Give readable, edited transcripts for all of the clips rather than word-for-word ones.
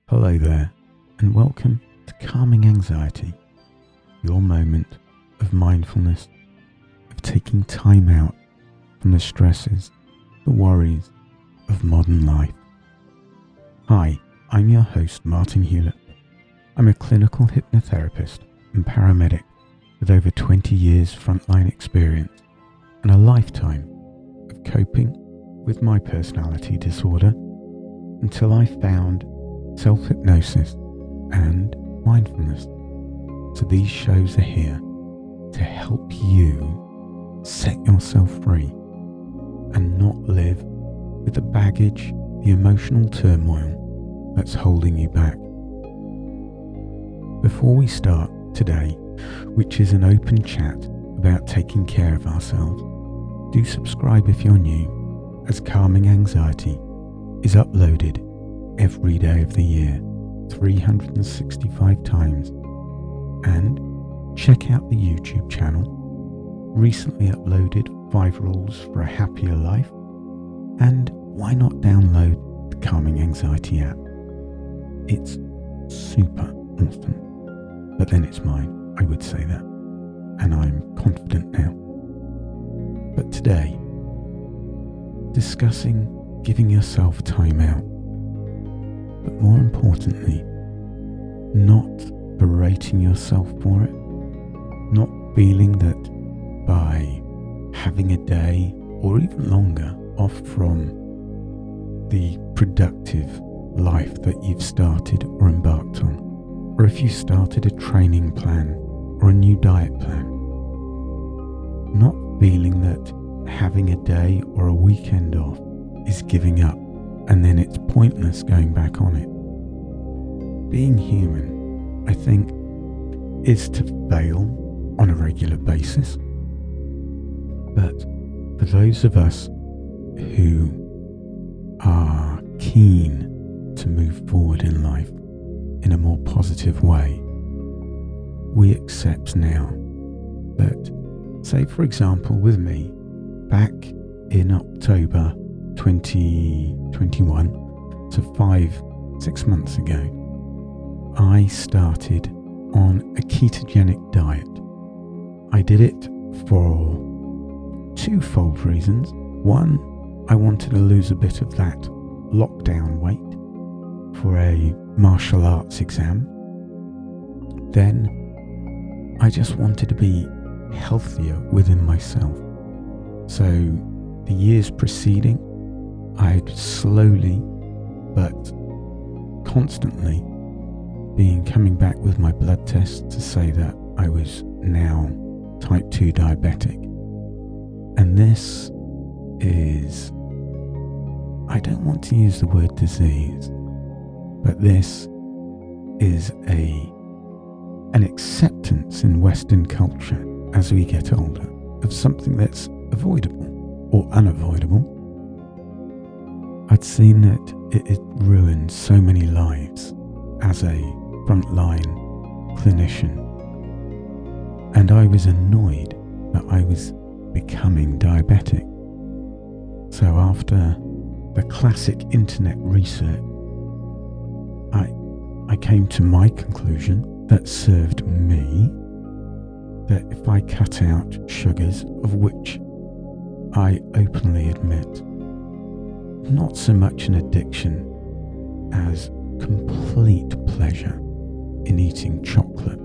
Hello there, and welcome to Calming Anxiety, your moment of mindfulness, of taking time out from the stresses, the worries of modern life. Hi, I'm your host, Martin Hewlett. I'm a clinical hypnotherapist and paramedic with over 20 years frontline experience and a lifetime of coping with my personality disorder until I found self-hypnosis and mindfulness. So these shows are here to help you set yourself free and not live with the baggage, the emotional turmoil that's holding you back. Before we start today, which is an open chat about taking care of ourselves, do subscribe if you're new, as Calming Anxiety is uploaded every day of the year, 365 times. And check out the YouTube channel, recently uploaded 5 rules for a happier life. And why not download the Calming Anxiety app? It's super awesome. But then it's mine, I would say that. And I'm confident now. But today, discussing giving yourself time out. But more importantly, not berating yourself for it, not feeling that by having a day or even longer off from the productive life that you've started or embarked on, or if you started a training plan or a new diet plan, not feeling that having a day or a weekend off is giving up and then it's pointless going back on it. Being human, I think, is to fail on a regular basis. But for those of us who are keen to move forward in life in a more positive way, we accept now that, say for example with me, back in October 2021, so 5-6 months ago, I started on a ketogenic diet. I did it for twofold reasons. One, I wanted to lose a bit of that lockdown weight for a martial arts exam. Then, I just wanted to be healthier within myself. So, the years preceding, I'd slowly but constantly been coming back with my blood tests to say that I was now type 2 diabetic. And this is, I don't want to use the word disease, but this is an acceptance in Western culture as we get older of something that's avoidable or unavoidable. I'd seen that it ruined so many lives as a frontline clinician, and I was annoyed that I was becoming diabetic. So after the classic internet research, I came to my conclusion that served me, that if I cut out sugars, of which I openly admit, not so much an addiction as complete pleasure in eating chocolate,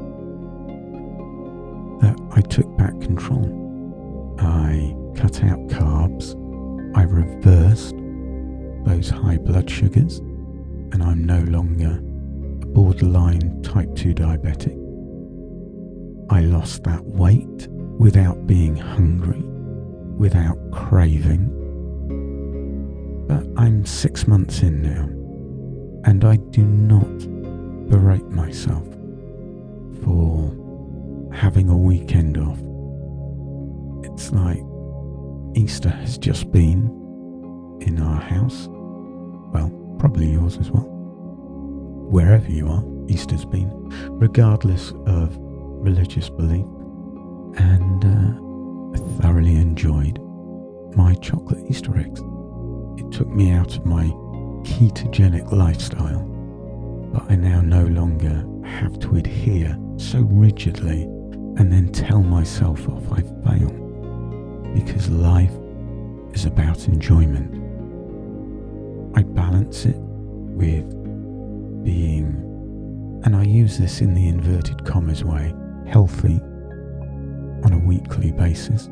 that I took back control. I cut out carbs, I reversed those high blood sugars, and I'm no longer a borderline type 2 diabetic. I lost that weight without being hungry, without craving. But I'm 6 months in now, and I do not berate myself for having a weekend off. It's like Easter has just been in our house. Well, probably yours as well. Wherever you are, Easter's been, regardless of religious belief. And I thoroughly enjoyed my chocolate Easter eggs. It took me out of my ketogenic lifestyle but I now no longer have to adhere so rigidly and then tell myself off I failed, because life is about enjoyment. I balance it with being, and I use this in the inverted commas way, healthy on a weekly basis.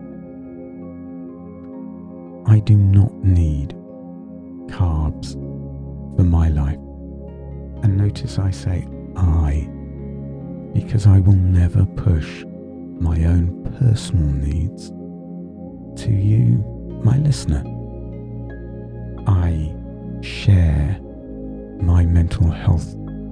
I do not need carbs for my life. And notice I say I, because I will never push my own personal needs to you, my listener. I share my mental health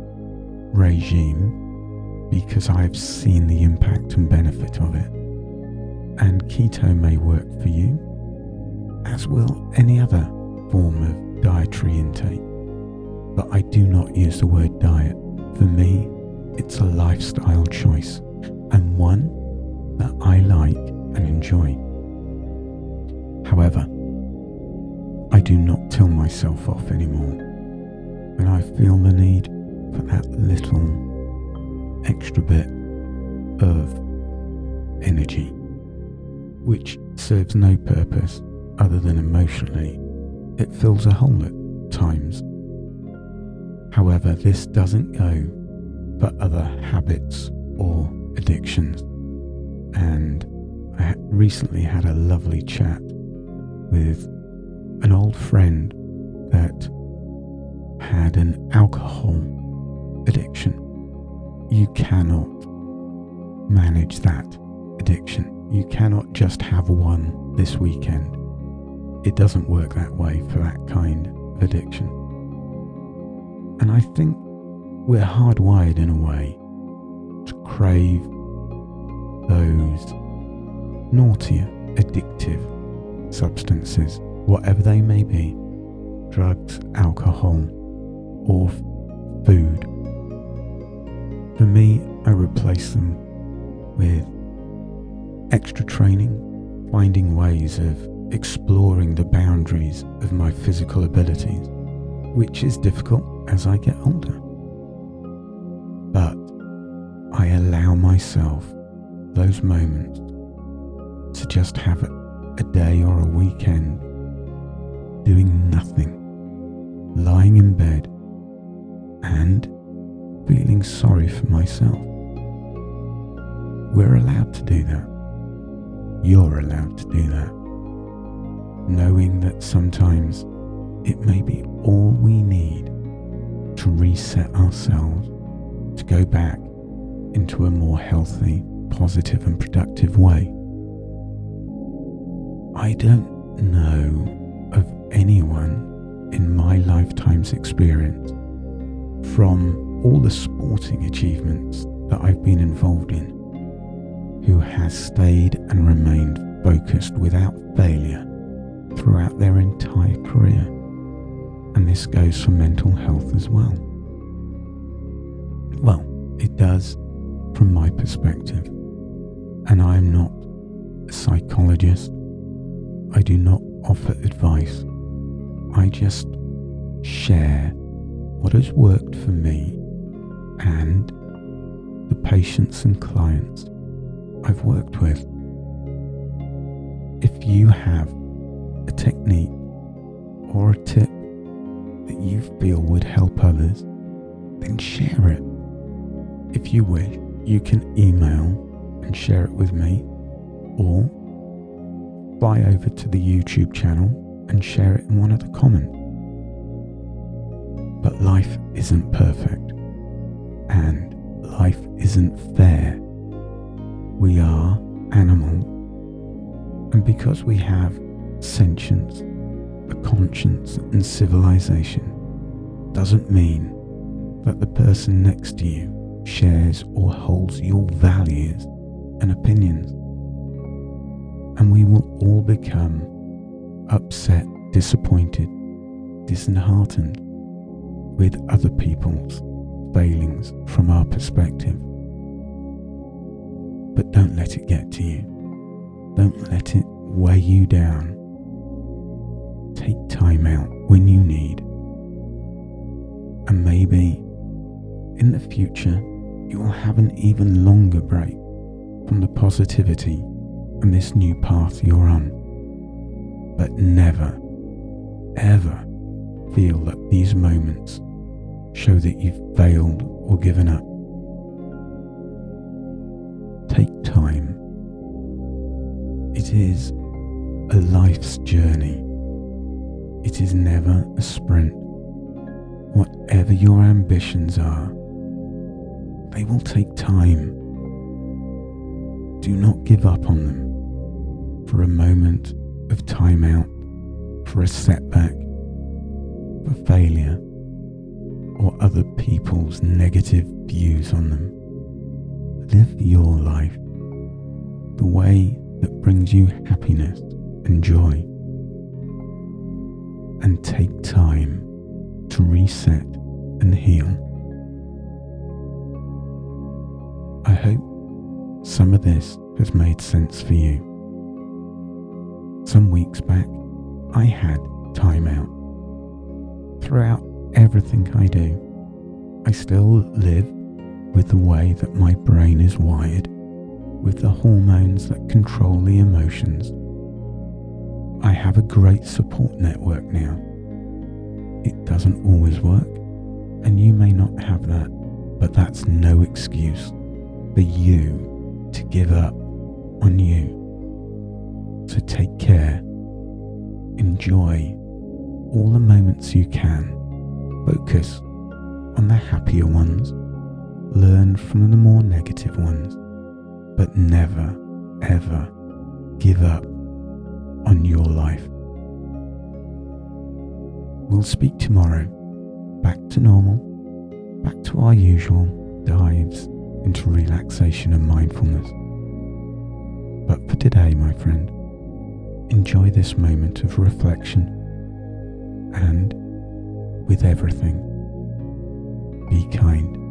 regime because I've seen the impact and benefit of it. And keto may work for you, as will any other form of dietary intake. But I do not use the word diet. For me, it's a lifestyle choice, and one that I like and enjoy. However, I do not tell myself off anymore when I feel the need for that little extra bit of energy, which serves no purpose other than emotionally. It fills a hole at times. However, this doesn't go for other habits or addictions. And I recently had a lovely chat with an old friend that had an alcohol addiction. You cannot manage that addiction. You cannot just have one this weekend. It doesn't work that way for that kind of addiction. And I think we're hardwired in a way to crave those naughtier, addictive substances, whatever they may be, drugs, alcohol, or food. For me, I replace them with extra training, finding ways of exploring the boundaries of my physical abilities, which is difficult as I get older. But I allow myself those moments to just have a day or a weekend doing nothing, lying in bed and feeling sorry for myself. We're allowed to do that. You're allowed to do that. Knowing that sometimes it may be all we need to reset ourselves, to go back into a more healthy, positive and productive way. I don't know of anyone in my lifetime's experience, from all the sporting achievements that I've been involved in, who has stayed and remained focused without failure throughout their entire career. And this goes for mental health as well. Well, it does from my perspective. And I am not a psychologist. I do not offer advice. I just share what has worked for me and the patients and clients I've worked with. If you have a technique or a tip that you feel would help others, then share it. If you wish, you can email and share it with me, or fly over to the YouTube channel and share it in one of the comments. But life isn't perfect, and life isn't fair. We are animals, and because we have sentience, a conscience and civilization, doesn't mean that the person next to you shares or holds your values and opinions. And we will all become upset, disappointed, disheartened with other people's failings from our perspective. But don't let it get to you. Don't let it weigh you down. Take time out when you need, and maybe In the future, you will have an even longer break from the positivity and this new path you're on. But never, ever feel that these moments show that you've failed or given up. Take time. It is a life's journey. It is never a sprint. Whatever your ambitions are, they will take time. Do not give up on them for a moment of time out, for a setback, for failure, or other people's negative views on them. Live your life the way that brings you happiness and joy, and take time to reset and heal. I hope some of this has made sense for you. Some weeks back, I had time out. Throughout everything I do, I still live with the way that my brain is wired, with the hormones that control the emotions. I have a great support network now. It doesn't always work, and you may not have that, but that's no excuse for you to give up on you. So take care. Enjoy all the moments you can. Focus on the happier ones. Learn from the more negative ones. But never, ever give up on your life. We'll speak tomorrow. Back to normal. Back to our usual dives into relaxation and mindfulness. But for today, my friend, enjoy this moment of reflection, and with everything, be kind.